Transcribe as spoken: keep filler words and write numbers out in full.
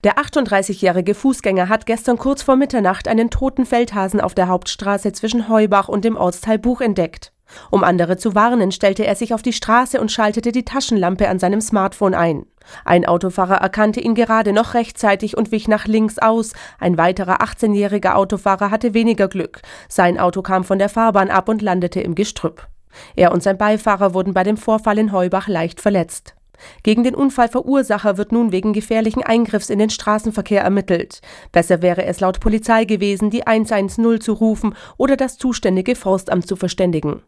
Der achtunddreißigjährige Fußgänger hat gestern kurz vor Mitternacht einen toten Feldhasen auf der Hauptstraße zwischen Heubach und dem Ortsteil Buch entdeckt. Um andere zu warnen, stellte er sich auf die Straße und schaltete die Taschenlampe an seinem Smartphone ein. Ein Autofahrer erkannte ihn gerade noch rechtzeitig und wich nach links aus. Ein weiterer achtzehnjähriger Autofahrer hatte weniger Glück. Sein Auto kam von der Fahrbahn ab und landete im Gestrüpp. Er und sein Beifahrer wurden bei dem Vorfall in Heubach leicht verletzt. Gegen den Unfallverursacher wird nun wegen gefährlichen Eingriffs in den Straßenverkehr ermittelt. Besser wäre es laut Polizei gewesen, die hundertzehn zu rufen oder das zuständige Forstamt zu verständigen.